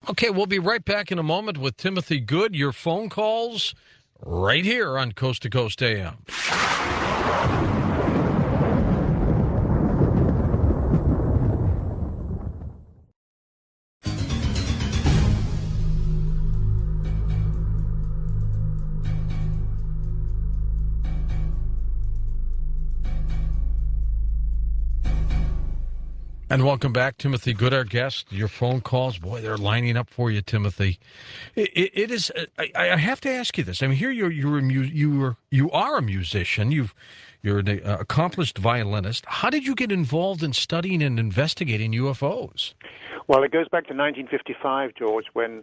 Okay, we'll be right back in a moment with Timothy Good. Your phone calls right here on Coast to Coast AM. And welcome back, Timothy Good, our guest. Your phone calls, boy, they're lining up for you, Timothy. It is. I have to ask you this. I mean, here you are a musician. You're an accomplished violinist. How did you get involved in studying and investigating UFOs? Well, it goes back to 1955, George, when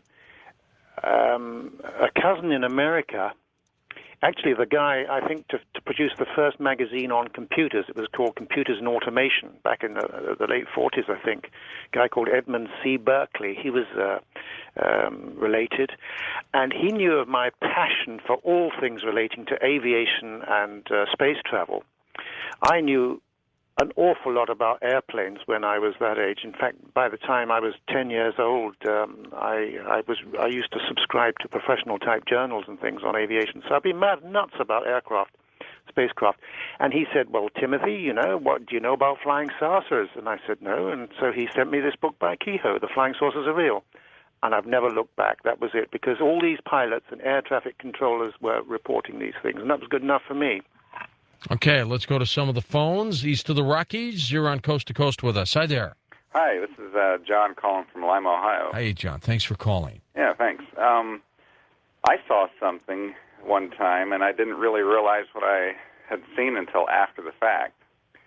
a cousin in America. Actually, the guy, I think, to produce the first magazine on computers, it was called Computers and Automation, back in the late 40s, I think. A guy called Edmund C. Berkeley, he was related. And he knew of my passion for all things relating to aviation and space travel. I knew an awful lot about airplanes when I was that age. In fact, by the time I was 10 years old, I used to subscribe to professional type journals and things on aviation. So I've been mad nuts about aircraft, spacecraft. And he said, "Well, Timothy, what do you know about flying saucers?" And I said, "No." And so he sent me this book by Kehoe, The Flying Saucers Are Real. And I've never looked back. That was it, because all these pilots and air traffic controllers were reporting these things, and that was good enough for me. Okay, let's go to some of the phones. East of the Rockies, you're on Coast to Coast with us. Hi there. Hi, this is John calling from Lima, Ohio. Hey, John. Thanks for calling. Yeah, thanks. I saw something one time, and I didn't really realize what I had seen until after the fact.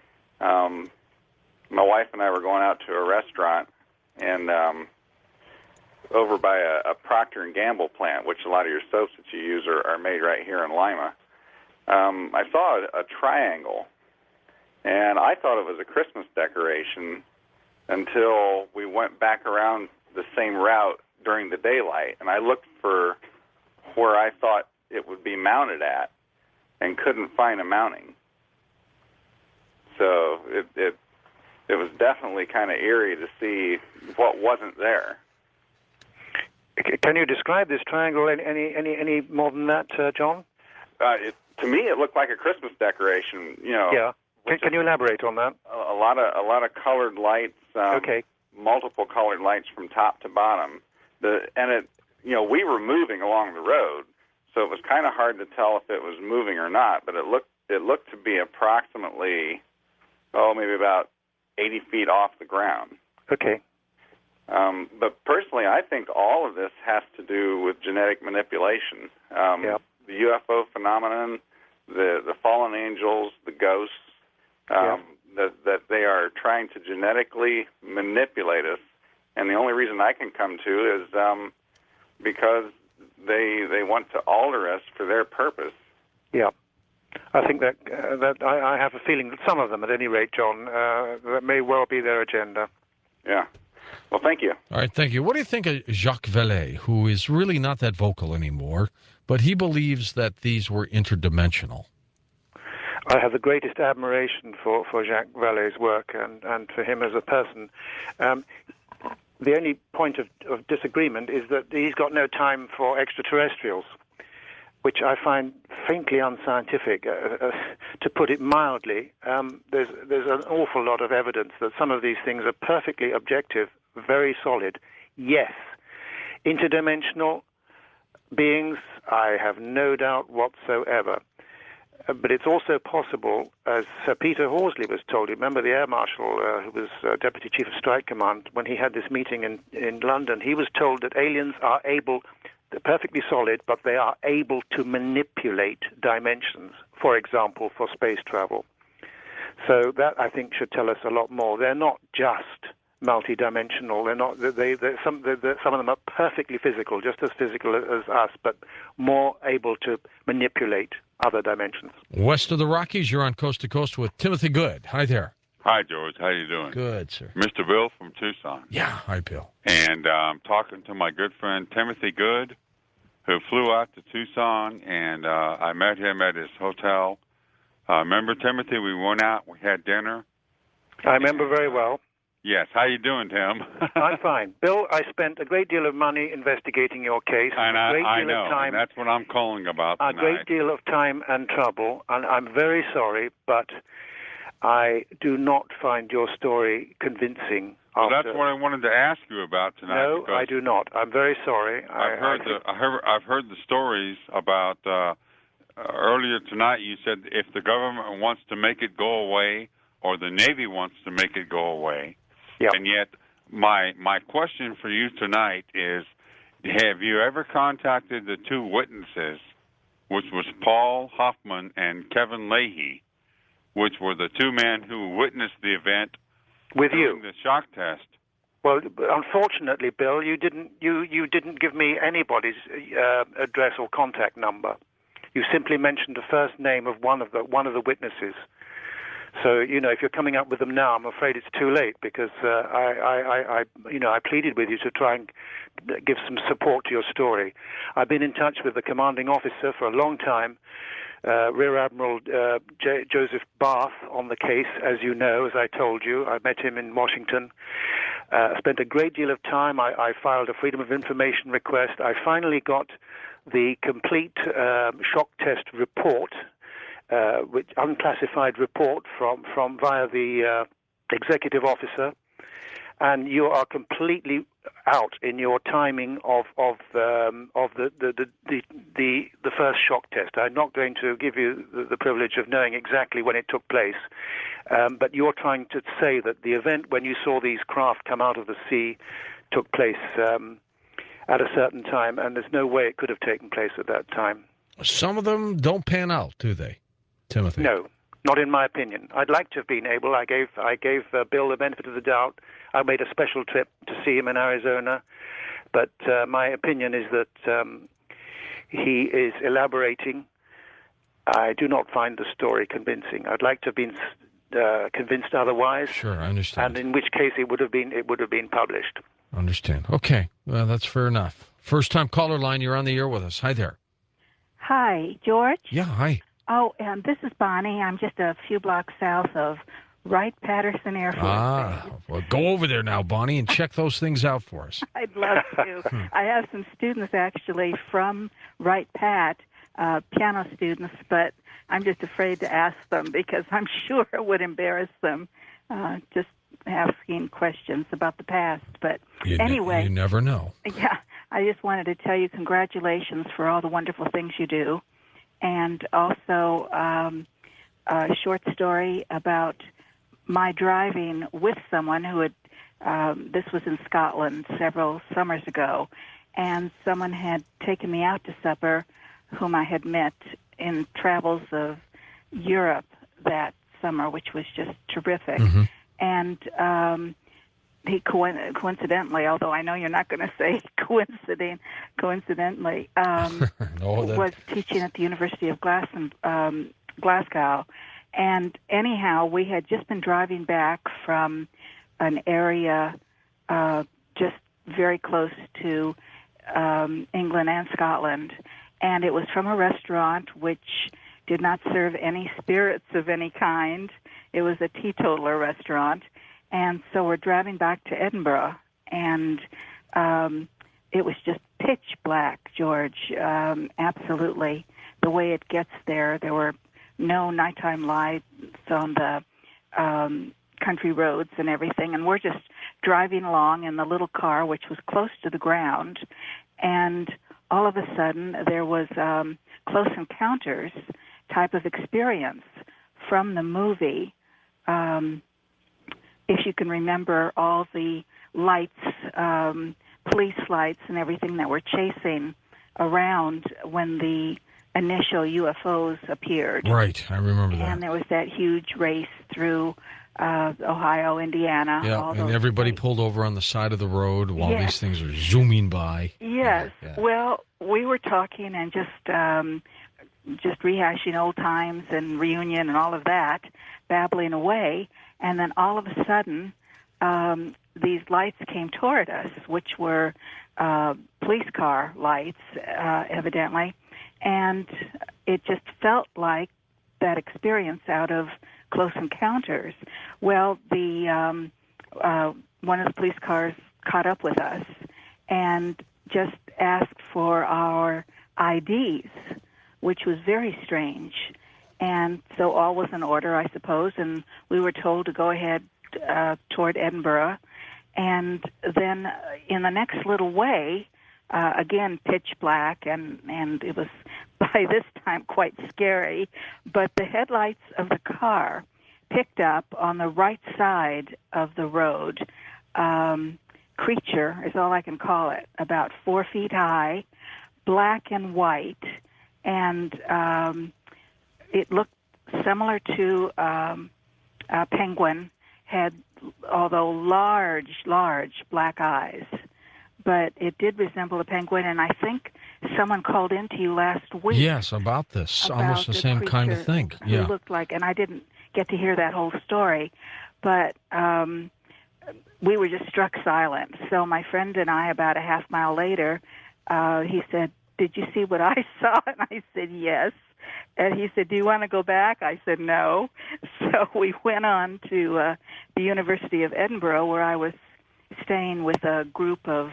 My wife and I were going out to a restaurant, and over by a Procter & Gamble plant, which a lot of your soaps that you use are made right here in Lima. I saw a triangle, and I thought it was a Christmas decoration until we went back around the same route during the daylight, and I looked for where I thought it would be mounted at and couldn't find a mounting. So it was definitely kind of eerie to see what wasn't there. Can you describe this triangle any more than that, John? To me, it looked like a Christmas decoration. Yeah. Can you elaborate on that? A lot of colored lights. Okay. Multiple colored lights from top to bottom. We were moving along the road, so it was kind of hard to tell if it was moving or not. But it looked to be approximately, maybe about 80 feet off the ground. Okay. But personally, I think all of this has to do with genetic manipulation. Yep. The UFO phenomenon, the fallen angels, the ghosts, that they are trying to genetically manipulate us. And the only reason I can come to is because they want to alter us for their purpose. Yeah. I think that I have a feeling that some of them, at any rate, John, that may well be their agenda. Yeah. Well, thank you. All right, thank you. What do you think of Jacques Vallée, who is really not that vocal anymore, but he believes that these were interdimensional? I have the greatest admiration for Jacques Vallée's work and for him as a person. The only point of disagreement is that he's got no time for extraterrestrials, which I find faintly unscientific, to put it mildly. There's an awful lot of evidence that some of these things are perfectly objective, very solid. Yes, interdimensional beings, I have no doubt whatsoever. But it's also possible, as Sir Peter Horsley was told, remember the Air Marshal who was Deputy Chief of Strike Command, when he had this meeting in London, he was told that aliens are able, they're perfectly solid, but they are able to manipulate dimensions, for example, for space travel. So that, I think, should tell us a lot more. They're not just multidimensional. They're not. Some of them are perfectly physical, just as physical as us, but more able to manipulate other dimensions. West of the Rockies, you're on Coast to Coast with Timothy Good. Hi there. Hi, George. How you doing? Good, sir. Mr. Bill from Tucson. Yeah, hi, Bill. And I'm talking to my good friend Timothy Good, who flew out to Tucson, and I met him at his hotel. Remember, Timothy, we went out, we had dinner. I remember very well. Yes. How you doing, Tim? I'm fine. Bill, I spent a great deal of money investigating your case. And a great I deal know, of time, and that's what I'm calling about a tonight. great deal of time and trouble, and I'm very sorry, but I do not find your story convincing. Well, that's what I wanted to ask you about tonight. No, I do not. I'm very sorry. I've heard the stories about earlier tonight. You said if the government wants to make it go away, or the Navy wants to make it go away, Yep. and yet my question for you tonight is: have you ever contacted the two witnesses, which was Paul Hoffman and Kevin Leahy, which were the two men who witnessed the event with during you? the shock test? Well, unfortunately, Bill, you didn't give me anybody's address or contact number. You simply mentioned the first name of one of the witnesses. So, if you're coming up with them now, I'm afraid it's too late, because I pleaded with you to try and give some support to your story. I've been in touch with the commanding officer for a long time, Rear Admiral Joseph Barth, on the case, as you know, as I told you. I met him in Washington. Spent a great deal of time. I filed a Freedom of Information request. I finally got the complete shock test report, which unclassified report from via the executive officer, and you are completely out in your timing of the first shock test. I'm not going to give you the privilege of knowing exactly when it took place, but you're trying to say that the event when you saw these craft come out of the sea took place at a certain time, and there's no way it could have taken place at that time. Some of them don't pan out, do they, Timothy? No, not in my opinion. I'd like to have been able. I gave Bill the benefit of the doubt. I made a special trip to see him in Arizona, but my opinion is that he is elaborating. I do not find the story convincing. I'd like to have been convinced otherwise. Sure, I understand. And in which case it would have been published. Understand. Okay, well, that's fair enough. First-time caller line, you're on the air with us. Hi there. Hi, George. Yeah, hi. Oh, this is Bonnie. I'm just a few blocks south of Wright-Patterson Air Force Base. Well, go over there now, Bonnie, and check those things out for us. I'd love to. I have some students, actually, from Wright-Pat, piano students, but I'm just afraid to ask them because I'm sure it would embarrass them just asking questions about the past. But anyway. You never know. Yeah, I just wanted to tell you congratulations for all the wonderful things you do. And also a short story about my driving with someone who had, this was in Scotland several summers ago, and someone had taken me out to supper whom I had met in travels of Europe that summer, which was just terrific. Mm-hmm. And he coincidentally, although I know you're not going to say coincidentally, was teaching at the University of Glasgow. And anyhow, we had just been driving back from an area just very close to England and Scotland, and it was from a restaurant which did not serve any spirits of any kind. It was a teetotaler restaurant. And so we're driving back to Edinburgh, and it was just pitch black, George, absolutely. The way it gets there, there were no nighttime lights on the country roads and everything, and we're just driving along in the little car, which was close to the ground, and all of a sudden there was Close Encounters type of experience from the movie. If you can remember all the lights, police lights and everything that were chasing around when the initial UFOs appeared. Right, I remember that. And there was that huge race through Ohio, Indiana. Yeah, and everybody pulled over on the side of the road while these things are zooming by. Yes. Yeah. Well, we were talking and just rehashing old times and reunion and all of that, babbling away. And then all of a sudden, these lights came toward us, which were police car lights, evidently. And it just felt like that experience out of Close Encounters. Well, the one of the police cars caught up with us and just asked for our IDs, which was very strange. And so all was in order, I suppose, and we were told to go ahead toward Edinburgh. And then in the next little way, again, pitch black, and it was by this time quite scary, but the headlights of the car picked up on the right side of the road. Creature is all I can call it, about 4 feet high, black and white, and it looked similar to a penguin, had, although large black eyes. But it did resemble a penguin, and I think someone called in to you last week. Yes, about this. Almost the same kind of thing. Who looked like, and I didn't get to hear that whole story, but we were just struck silent. So my friend and I, about a half mile later, he said, "Did you see what I saw?" And I said, "Yes." And he said, "Do you want to go back?" I said, "No." So we went on to the University of Edinburgh, where I was staying with a group of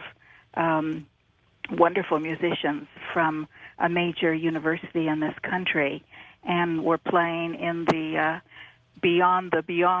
wonderful musicians from a major university in this country, and we're playing in the beyond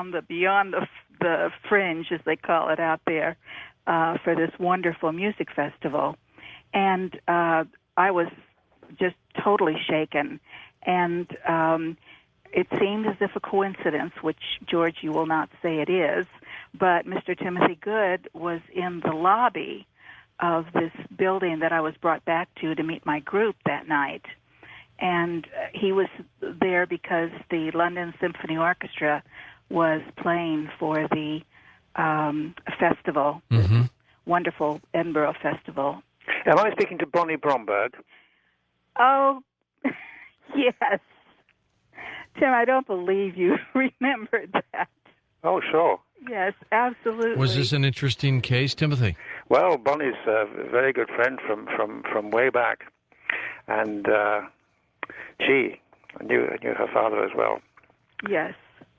the fringe, as they call it out there, for this wonderful music festival. And I was just totally shaken. And it seemed as if a coincidence, which, George, you will not say it is, but Mr. Timothy Good was in the lobby of this building that I was brought back to meet my group that night. And he was there because the London Symphony Orchestra was playing for the festival, wonderful Edinburgh Festival. Am I speaking to Bonnie Bromberg? Oh, yes. Tim, I don't believe you remembered that. Oh, sure. Yes, absolutely. Was this an interesting case, Timothy? Well, Bonnie's a very good friend from way back, and I knew her father as well. Yes,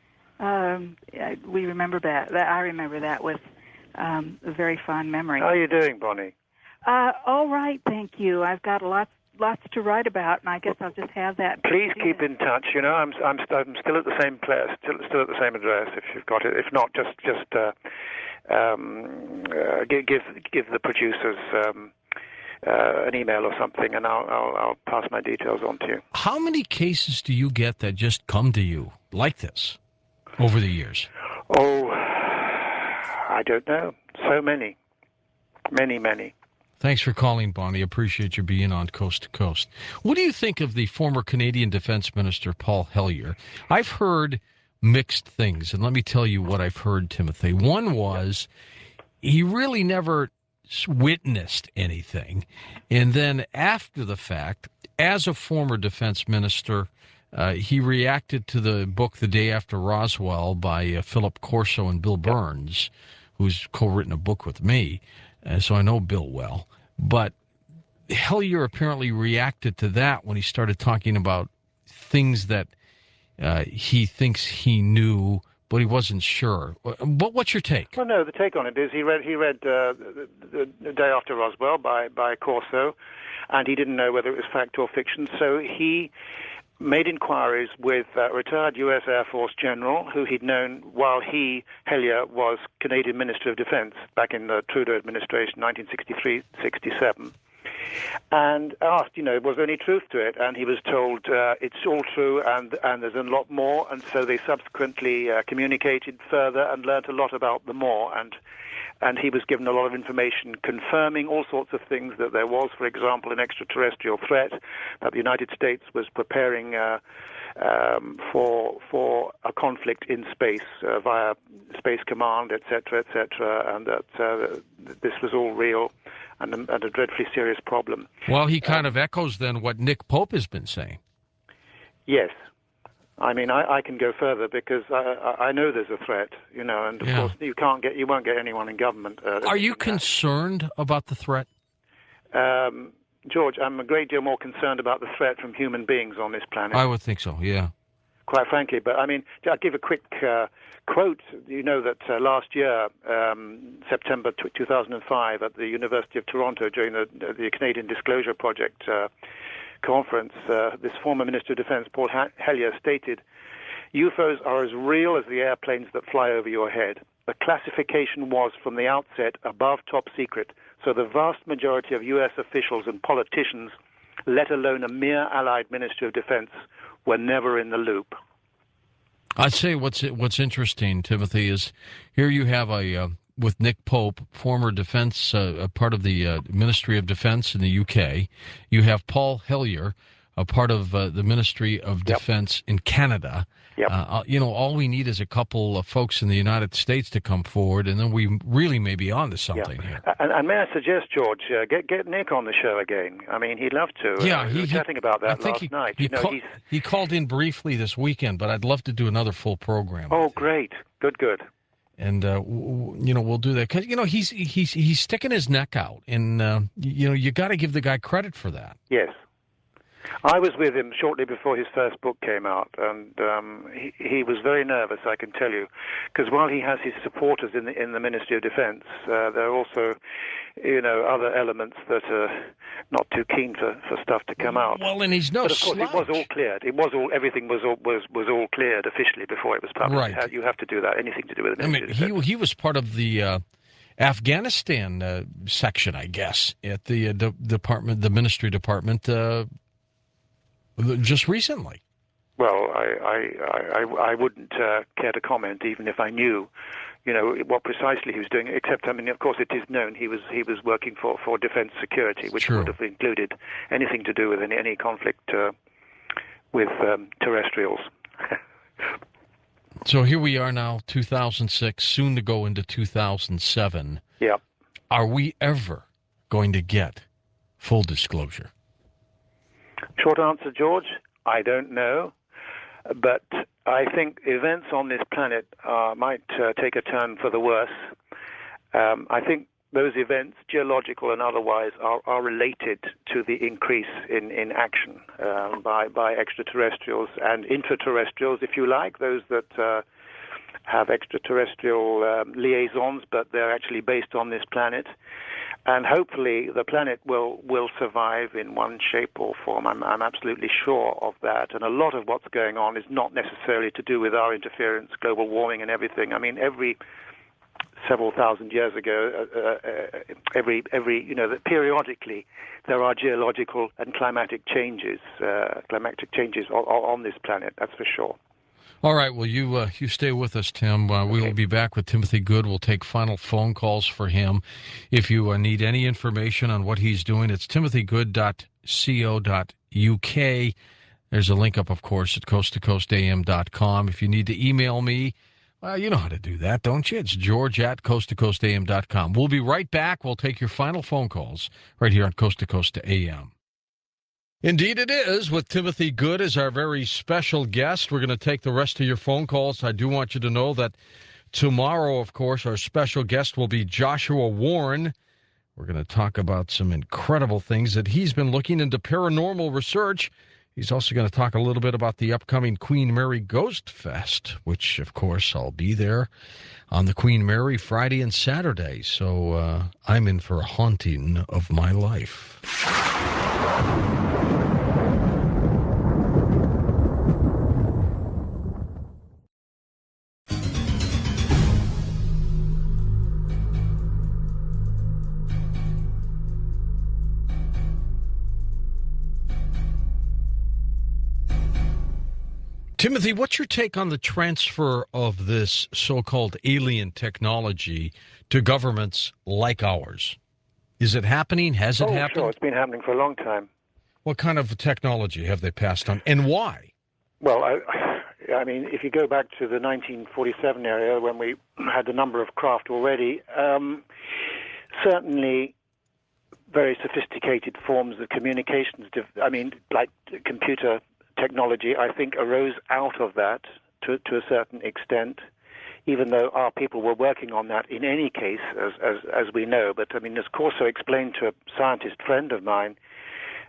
we remember that. I remember that with a very fond memory. How are you doing, Bonnie? All right, thank you. I've got lots to write about, and I guess I'll just have that. Please keep in touch. You know, I'm still at the same place, still at the same address. If you've got it, if not, just give the producers an email or something, and I'll pass my details on to you. How many cases do you get that just come to you like this over the years? Oh, I don't know. So many. Many. Thanks for calling, Bonnie. Appreciate you being on Coast to Coast. What do you think of the former Canadian Defense Minister, Paul Hellyer? I've heard mixed things, and let me tell you what I've heard, Timothy. One was he really never witnessed anything. And then after the fact, as a former defense minister, he reacted to the book The Day After Roswell by Philip Corso and Bill Burns, who's co-written a book with me. So I know Bill well. But Hellyer apparently reacted to that when he started talking about things that he thinks he knew, but he wasn't sure. What's your take? Well, no, the take on it is he read the Day After Roswell by Corso, and he didn't know whether it was fact or fiction. So he made inquiries with a retired U.S. Air Force general who he'd known while Hellyer, was Canadian Minister of Defense back in the Trudeau administration, 1963-67, and asked, was there any truth to it? And he was told it's all true, and there's a lot more. And so they subsequently communicated further and learnt a lot about the more. And he was given a lot of information confirming all sorts of things, that there was, for example, an extraterrestrial threat, that the United States was preparing for a conflict in space via Space Command, etc., and that this was all real and a dreadfully serious problem. Well, he kind of echoes then what Nick Pope has been saying. Yes. I mean, I can go further because I know there's a threat, and of course you won't get anyone in government. Are you concerned about the threat? George, I'm a great deal more concerned about the threat from human beings on this planet. I would think so, yeah. quite frankly. But I mean, I'll give a quick quote. You know that last year, September 2005, at the University of Toronto during the Canadian Disclosure Project conference, this former Minister of Defense, Paul Hellyer, stated, UFOs are as real as the airplanes that fly over your head. The classification was, from the outset, above top secret, so the vast majority of U.S. officials and politicians, let alone a mere allied Ministry of Defense, were never in the loop. I'd say what's interesting, Timothy, is here you have with Nick Pope, former defense, part of the Ministry of Defense in the UK. You have Paul Hellyer, a part of the Ministry of Defense in Canada. Yep. All we need is a couple of folks in the United States to come forward, and then we really may be on to something here. And may I suggest, George, get Nick on the show again? I mean, he'd love to. Yeah, we were chatting about that last night. He called in briefly this weekend, but I'd love to do another full program. Oh, great. Good. And we'll do that because he's sticking his neck out, and you got to give the guy credit for that. Yes. I was with him shortly before his first book came out, and he was very nervous, I can tell you, because while he has his supporters in the Ministry of Defense, there are also, other elements that are not too keen for stuff to come out. Well, and he's no But of course, slouch. it was all cleared. Everything was all cleared officially before it was published. Right. You have to do that. Anything to do with the Ministry of Defense. He was part of the Afghanistan section, I guess, at the the Ministry Department. Just recently. Well, I wouldn't care to comment, even if I knew, what precisely he was doing. Except, I mean, of course, it is known he was working for defense security, which would have included anything to do with any conflict with terrestrials. So here we are now, 2006, soon to go into 2007. Yeah. Are we ever going to get full disclosure? Short answer, George, I don't know. But I think events on this planet might take a turn for the worse. I think those events, geological and otherwise, are related to the increase in action by extraterrestrials and intraterrestrials, if you like, those that have extraterrestrial liaisons, but they're actually based on this planet. And hopefully the planet will survive in one shape or form. I'm absolutely sure of that. And a lot of what's going on is not necessarily to do with our interference, global warming and everything. I mean, every several thousand years ago, periodically there are geological and climatic changes on this planet, that's for sure. All right, well, you stay with us, Tim. We will be back with Timothy Good. We'll take final phone calls for him. If you need any information on what he's doing, it's timothygood.co.uk. There's a link up, of course, at coasttocoastam.com. If you need to email me, you know how to do that, don't you? It's george@coasttocoastam.com. We'll be right back. We'll take your final phone calls right here on Coast to Coast AM. Indeed it is, with Timothy Good as our very special guest. We're going to take the rest of your phone calls. I do want you to know that tomorrow, of course, our special guest will be Joshua Warren. We're going to talk about some incredible things that he's been looking into, paranormal research. He's also going to talk a little bit about the upcoming Queen Mary Ghost Fest, which, of course, I'll be there on the Queen Mary Friday and Saturday. So I'm in for a haunting of my life. Timothy, what's your take on the transfer of this so-called alien technology to governments like ours? Is it happening? Has it happened? Sure. It's been happening for a long time. What kind of technology have they passed on, and why? Well, I mean, if you go back to the 1947 area when we had a number of craft already, certainly very sophisticated forms of communications, like computer technology, I think, arose out of that to a certain extent, even though our people were working on that in any case, as we know. But, I mean, as Corso explained to a scientist friend of mine,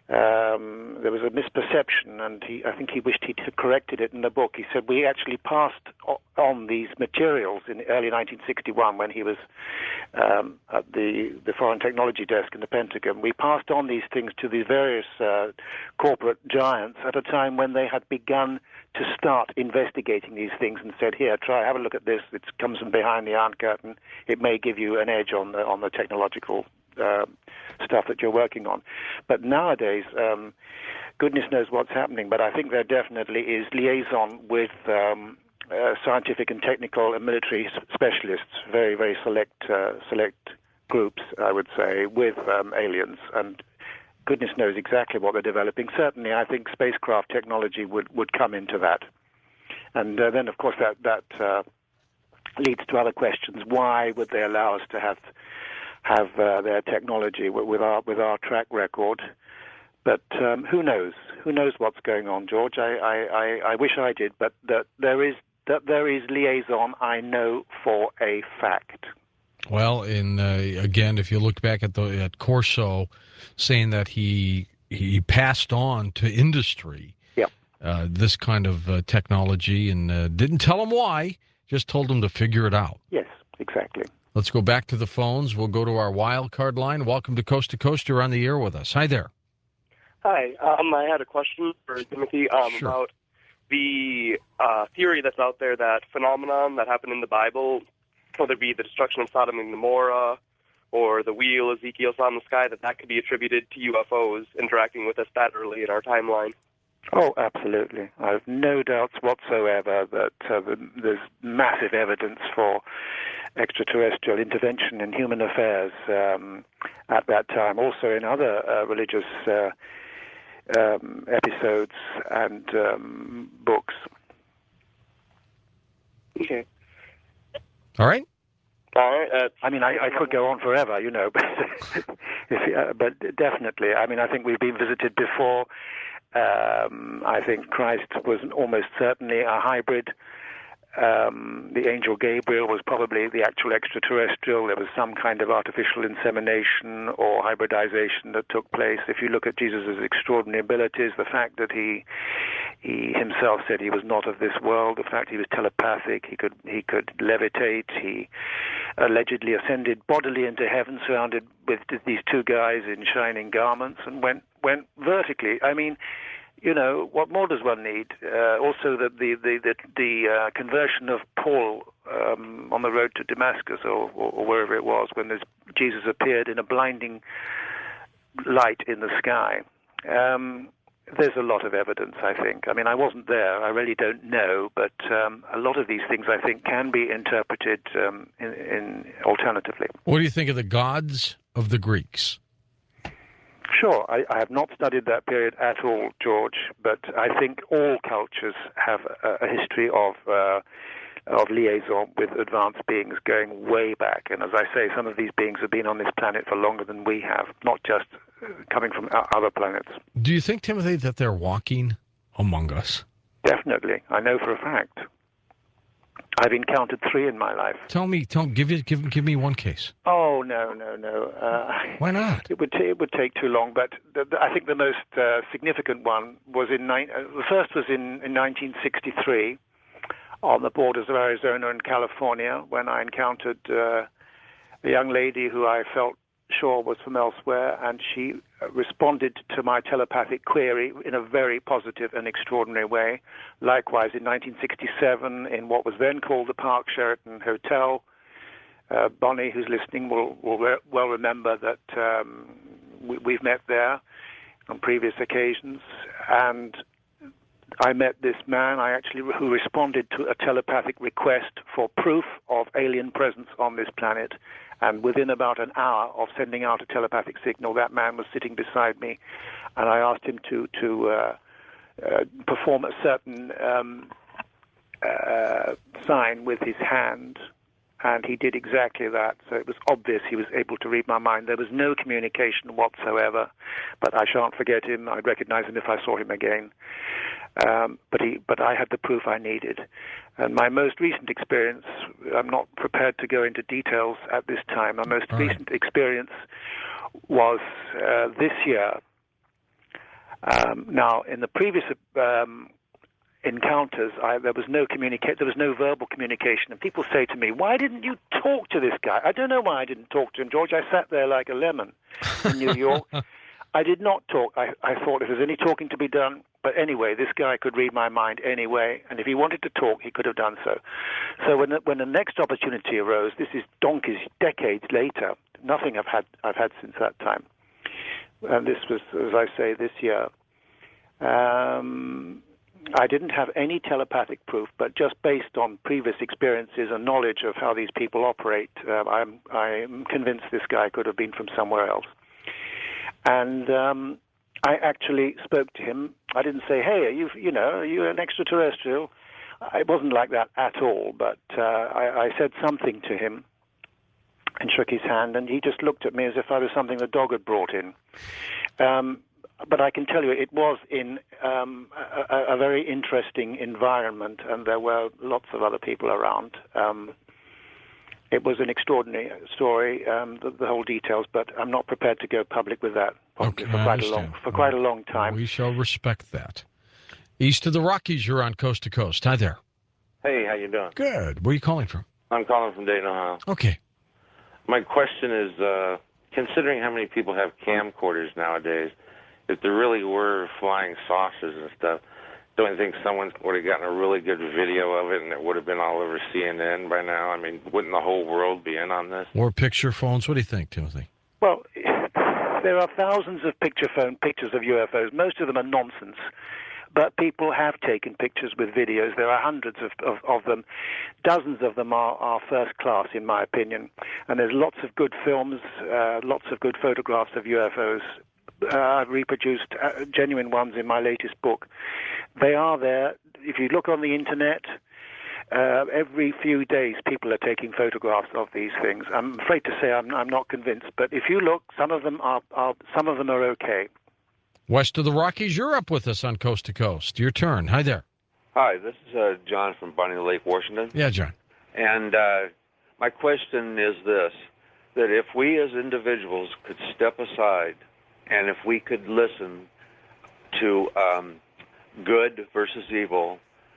there was a misperception, and I think he wished he'd corrected it in the book. He said we actually passed on these materials in early 1961 when he was at the Foreign Technology Desk in the Pentagon. We passed on these things to the various corporate giants at a time when they had begun to start investigating these things and said, here, have a look at this. It comes from behind the Iron Curtain. It may give you an edge on the technological stuff that you're working on. But nowadays, goodness knows what's happening, but I think there definitely is liaison with scientific and technical and military specialists, very, very select groups, I would say, with aliens, and goodness knows exactly what they're developing. Certainly, I think spacecraft technology would come into that. And then, of course, that leads to other questions. Why would they allow us to have their technology with our track record? But who knows? Who knows what's going on, George? I wish I did, but there is liaison, I know for a fact. Well, again, if you look back at Corso, saying that he passed on to industry this kind of technology, and didn't tell him why, just told him to figure it out. Yes, exactly. Let's go back to the phones. We'll go to our wild card line. Welcome to Coast to Coast. You're on the air with us. Hi there. Hi. I had a question for Timothy Sure. about the theory that's out there, that phenomenon that happened in the Bible, whether it be the destruction of Sodom and Gomorrah or the wheel Ezekiel saw in the sky, that could be attributed to UFOs interacting with us that early in our timeline. Oh, absolutely. I have no doubts whatsoever that there's massive evidence for extraterrestrial intervention in human affairs at that time. Also in other religious episodes and books. Okay. All right. All right. I mean, I could go on forever, but definitely. I mean, I think we've been visited before. I think Christ was almost certainly a hybrid. The angel Gabriel was probably the actual extraterrestrial. There was some kind of artificial insemination or hybridization that took place. If you look at Jesus' extraordinary abilities, the fact that he himself said he was not of this world, the fact he was telepathic, he could levitate, he allegedly ascended bodily into heaven surrounded with these two guys in shining garments and went vertically. I mean, what more does one need? Also, the conversion of Paul on the road to Damascus or wherever it was, when Jesus appeared in a blinding light in the sky. There's a lot of evidence, I think. I mean, I wasn't there. I really don't know. But a lot of these things, I think, can be interpreted in alternatively. What do you think of the gods of the Greeks? Sure. I have not studied that period at all, George, but I think all cultures have a history of liaison with advanced beings going way back. And as I say, some of these beings have been on this planet for longer than we have, not just coming from other planets. Do you think, Timothy, that they're walking among us? Definitely. I know for a fact. I've encountered 3 in my life. Give me one case. Oh, no. Why not? It would take too long, but I think the most significant one was the first was in 1963 on the borders of Arizona and California, when I encountered a young lady who I felt sure was from elsewhere, and she responded to my telepathic query in a very positive and extraordinary way. Likewise, in 1967, in what was then called the Park Sheraton Hotel, Bonnie, who's listening, will well remember that we've met there on previous occasions, and I met this man who responded to a telepathic request for proof of alien presence on this planet. And within about an hour of sending out a telepathic signal, that man was sitting beside me, and I asked him to perform a certain sign with his hand, and he did exactly that. So it was obvious he was able to read my mind. There was no communication whatsoever, but I shan't forget him. I'd recognize him if I saw him again. But I had the proof I needed. And my most recent experience, I'm not prepared to go into details at this time. My most recent experience was this year Now, in the previous encounters, there was no verbal communication, and people say to me, "Why didn't you talk to this guy?" I don't know why I didn't talk to him, George. I sat there like a lemon in New York. I did not talk. I thought if there's any talking to be done, but anyway, this guy could read my mind anyway, and if he wanted to talk, he could have done so. So when the next opportunity arose, this is donkeys, decades later, nothing I've had since that time, and this was, as I say, this year. I didn't have any telepathic proof, but just based on previous experiences and knowledge of how these people operate, I'm convinced this guy could have been from somewhere else. And I actually spoke to him. I didn't say, "Hey, are you an extraterrestrial?" It wasn't like that at all. But I said something to him and shook his hand, and he just looked at me as if I was something the dog had brought in. But I can tell you, it was in a very interesting environment, and there were lots of other people around. It was an extraordinary story, the whole details, but I'm not prepared to go public with that for quite a long time. We shall respect that. East of the Rockies, you're on Coast to Coast. Hi there. Hey, how you doing? Good. Where are you calling from? I'm calling from Dayton, Ohio. Okay. My question is, considering how many people have camcorders nowadays, if there really were flying saucers and stuff, don't you think someone would have gotten a really good video of it and it would have been all over CNN by now? I mean, wouldn't the whole world be in on this? Or picture phones? What do you think, Timothy? Well, there are thousands of pictures of UFOs. Most of them are nonsense. But people have taken pictures with videos. There are hundreds of them. Dozens of them are first class, in my opinion. And there's lots of good films, lots of good photographs of UFOs. I've reproduced genuine ones in my latest book. They are there. If you look on the internet, every few days people are taking photographs of these things. I'm afraid to say I'm not convinced, but if you look, some of them are okay. West of the Rockies, you're up with us on Coast to Coast. Your turn. Hi there. Hi, this is John from Bonnie Lake, Washington. Yeah, John. And my question is this, that if we as individuals could step aside and if we could listen to good versus evil,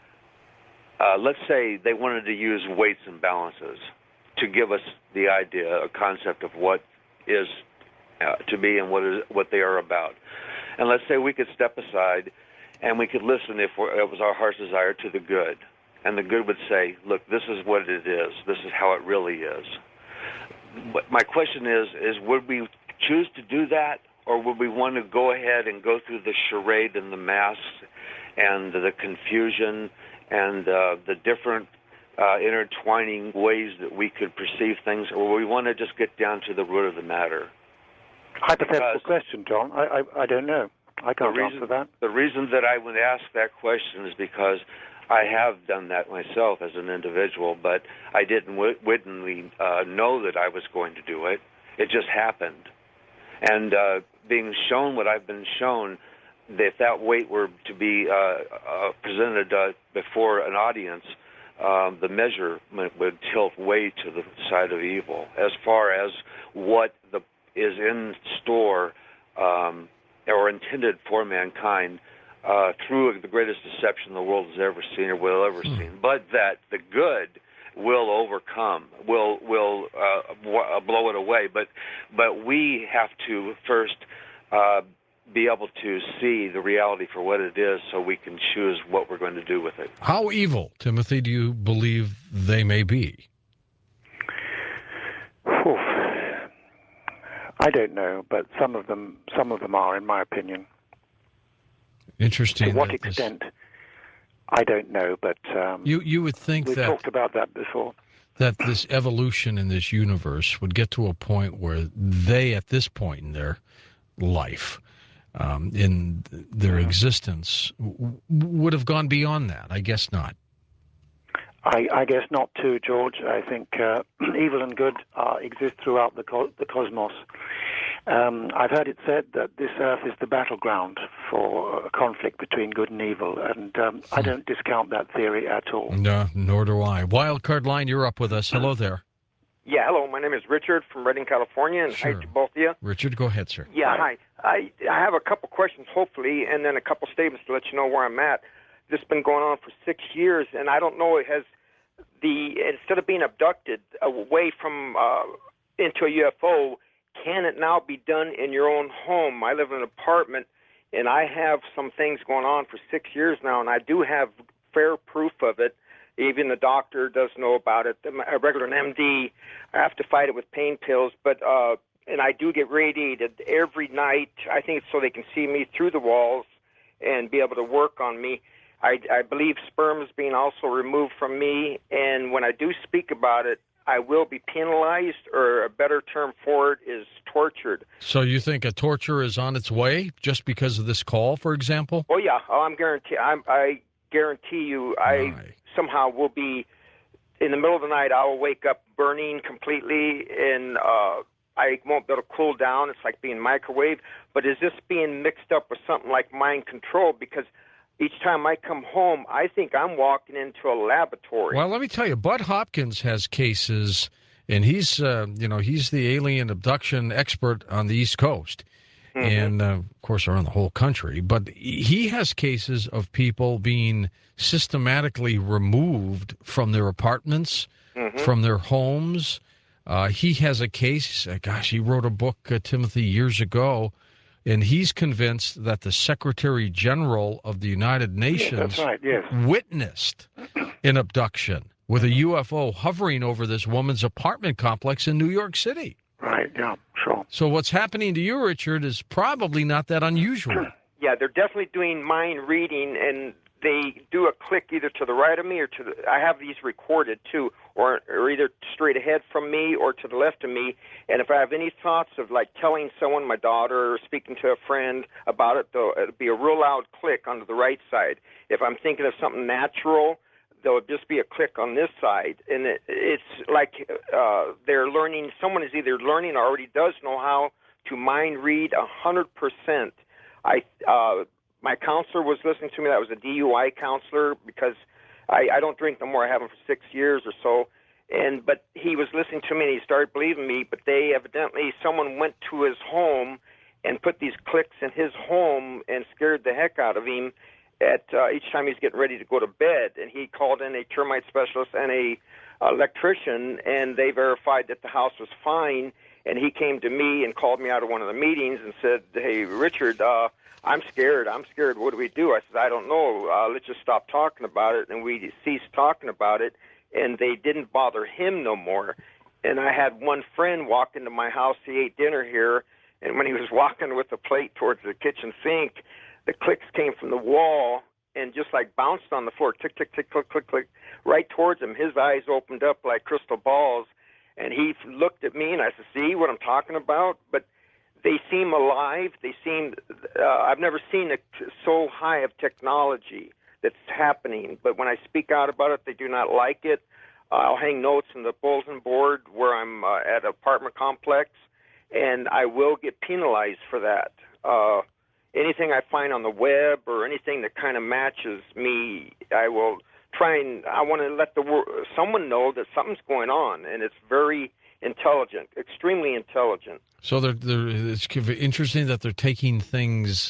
let's say they wanted to use weights and balances to give us the idea, a concept of what is to be and what they are about. And let's say we could step aside and we could listen, if it was our heart's desire, to the good. And the good would say, look, this is what it is. This is how it really is. But my question is would we choose to do that, or would we want to go ahead and go through the charade and the masks and the confusion and the different intertwining ways that we could perceive things, or would we want to just get down to the root of the matter? Hypothetical question, John. I don't know. I can't answer that. The reason that I would ask that question is because I have done that myself as an individual, but I didn't wittingly know that I was going to do it. It just happened. And being shown what I've been shown, if that weight were to be presented before an audience, the measurement would tilt way to the side of evil as far as what is in store or intended for mankind through the greatest deception the world has ever seen or will ever see. But that the good will overcome, will blow it away. But we have to first be able to see the reality for what it is so we can choose what we're going to do with it. How evil, Timothy, do you believe they may be? I don't know, but some of them are, in my opinion. Interesting. To what extent, I don't know, but you would think we've talked about that before. That this evolution in this universe would get to a point where they, at this point in their life, in their existence, would have gone beyond that. I guess not. I guess not too, George. I think evil and good exist throughout the cosmos. I've heard it said that this Earth is the battleground for a conflict between good and evil, and I don't discount that theory at all. No, nor do I. Wildcard line, you're up with us. Hello there. Yeah, hello. My name is Richard from Redding, California, and Sure. hi to both of you. Richard, go ahead, sir. Yeah, hi. I have a couple questions, hopefully, and then a couple statements to let you know where I'm at. This has been going on for 6 years, and I don't know, instead of being abducted away from into a UFO, can it now be done in your own home? I live in an apartment, and I have some things going on for 6 years now, and I do have fair proof of it. Even the doctor does know about it. A regular MD, I have to fight it with pain pills, but and I do get radiated every night. I think it's so they can see me through the walls and be able to work on me. I believe sperm is being also removed from me, and when I do speak about it, I will be penalized, or a better term for it is tortured. So you think a torture is on its way just because of this call, for example? Oh yeah, I guarantee you, Right. somehow will be in the middle of the night. I will wake up burning completely, and I won't be able to cool down. It's like being microwaved. But is this being mixed up with something like mind control? Because each time I come home, I think I'm walking into a laboratory. Well, let me tell you, Bud Hopkins has cases, and he's the alien abduction expert on the East Coast, and of course around the whole country. But he has cases of people being systematically removed from their apartments, from their homes. He has a case. He wrote a book, Timothy, years ago. And he's convinced that the Secretary General of the United Nations witnessed an abduction with a UFO hovering over this woman's apartment complex in New York City. Right, yeah, sure. So what's happening to you, Richard, is probably not that unusual. Yeah, they're definitely doing mind reading, and they do a click either to the right of me or to the... I have these recorded, too, or either straight ahead from me or to the left of me. And if I have any thoughts of, like, telling someone, my daughter, or speaking to a friend about it, it'll be a real loud click onto the right side. If I'm thinking of something natural, there'll just be a click on this side. And it's like they're learning... Someone is either learning or already does know how to mind read 100%. My counselor was listening to me. That was a DUI counselor, because I don't drink no more. I haven't for 6 years or so. But he was listening to me, and he started believing me. But someone went to his home and put these clicks in his home and scared the heck out of him at each time he's getting ready to go to bed. And he called in a termite specialist and a electrician, and they verified that the house was fine. And he came to me and called me out of one of the meetings and said, "Hey, Richard, I'm scared. What do we do?" I said, "I don't know. Let's just stop talking about it." And we ceased talking about it, and they didn't bother him no more. And I had one friend walk into my house. He ate dinner here, and when he was walking with the plate towards the kitchen sink, the clicks came from the wall and just like bounced on the floor, tick, tick, tick, click, click, click, right towards him. His eyes opened up like crystal balls, and he looked at me, and I said, "See what I'm talking about?" But they seem alive. They seem, I've never seen so high of technology that's happening. But when I speak out about it, they do not like it. I'll hang notes on the bulletin board where I'm at an apartment complex, and I will get penalized for that. Anything I find on the web or anything that kind of matches me, I will try and, I want to let someone know that something's going on, and it's very intelligent, extremely intelligent. So it's interesting that they're taking things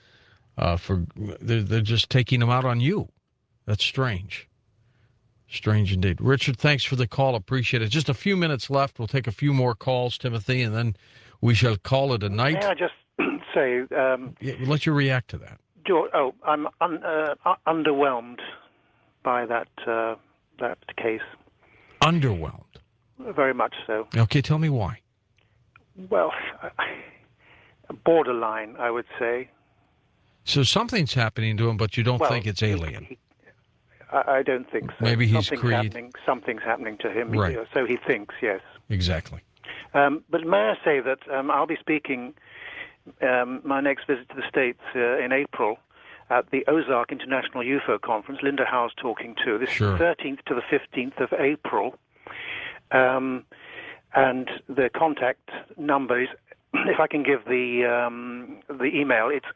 they're just taking them out on you. That's strange. Strange indeed. Richard, thanks for the call. Appreciate it. Just a few minutes left. We'll take a few more calls, Timothy, and then we shall call it a night. May I just say... we'll let you react to that. I'm underwhelmed by that case. Underwhelmed? Very much so. Okay, tell me why. Well, borderline, I would say. So something's happening to him, but you don't think it's alien? I don't think so. Maybe he's Creed. Something's happening to him. Right. So he thinks, yes. Exactly. But may I say that I'll be speaking my next visit to the States in April at the Ozark International UFO Conference. Linda Howe's talking too. This is the 13th to the 15th of April. And the contact number is, if I can give the email, it's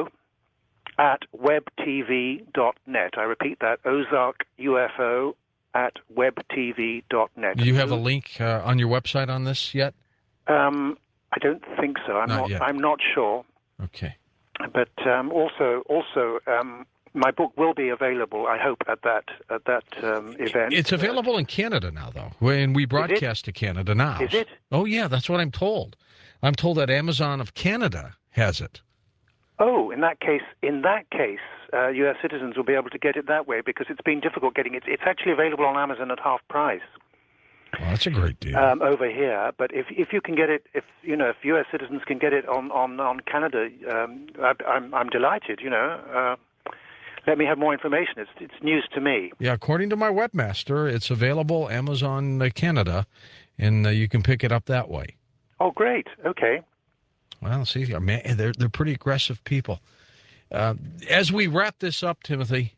ozarkufo@webtv.net. I repeat that, ozarkufo webtv.net. Do you have a link on your website on this yet? I don't think so. I'm not sure. Okay. But also, my book will be available, I hope, at that event. It's available in Canada now, though, and we broadcast to Canada now. Is it? Oh, yeah, that's what I'm told. I'm told that Amazon of Canada has it. Oh, in that case, U.S. citizens will be able to get it that way because it's been difficult getting it. It's actually available on Amazon at half price. Well, that's a great deal. Over here, but if you can get it, if U.S. citizens can get it on Canada, I'm delighted. Let me have more information. It's news to me. Yeah, according to my webmaster, it's available Amazon Canada, and you can pick it up that way. Oh, great. Okay. Well, see, man, they're pretty aggressive people. As we wrap this up, Timothy,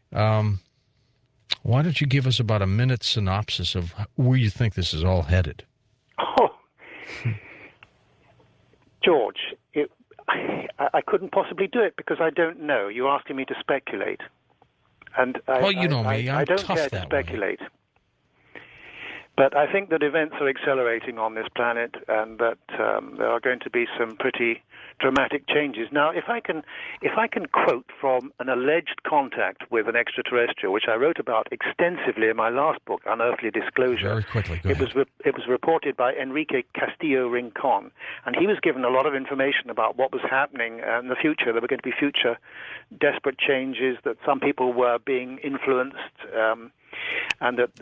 why don't you give us about a minute synopsis of where you think this is all headed? Oh, George, I couldn't possibly do it because I don't know. You're asking me to speculate. And well, you know me. I don't tough care to that speculate. But I think that events are accelerating on this planet and that there are going to be some pretty dramatic changes. Now, if I can quote from an alleged contact with an extraterrestrial, which I wrote about extensively in my last book, Unearthly Disclosure. Very quickly, go ahead. It was reported by Enrique Castillo Rincon, and he was given a lot of information about what was happening in the future. There were going to be future desperate changes, that some people were being influenced, and that,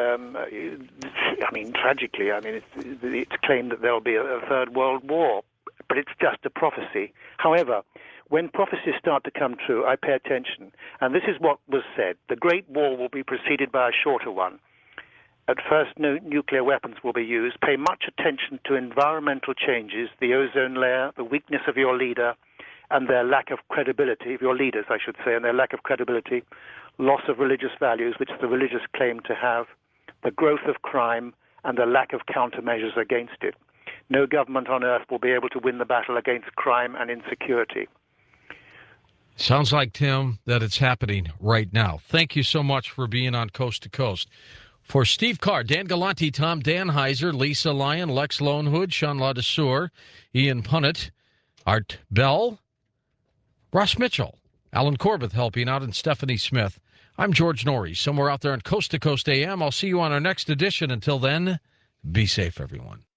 tragically, it's claimed that there'll be a third world war, but it's just a prophecy. However, when prophecies start to come true, I pay attention, and this is what was said. The Great War will be preceded by a shorter one. At first, no nuclear weapons will be used. Pay much attention to environmental changes, the ozone layer, the weakness of your leader, and their lack of credibility, of your leaders, I should say, and their lack of credibility, loss of religious values, which the religious claim to have, the growth of crime, and the lack of countermeasures against it. No government on earth will be able to win the battle against crime and insecurity. Sounds like, Tim, that it's happening right now. Thank you so much for being on Coast to Coast. For Steve Carr, Dan Galante, Tom Danheiser, Lisa Lyon, Lex Lonehood, Sean LaDesseur, Ian Punnett, Art Bell, Ross Mitchell, Alan Corbett helping out, and Stephanie Smith. I'm George Norrie, somewhere out there on Coast to Coast AM. I'll see you on our next edition. Until then, be safe, everyone.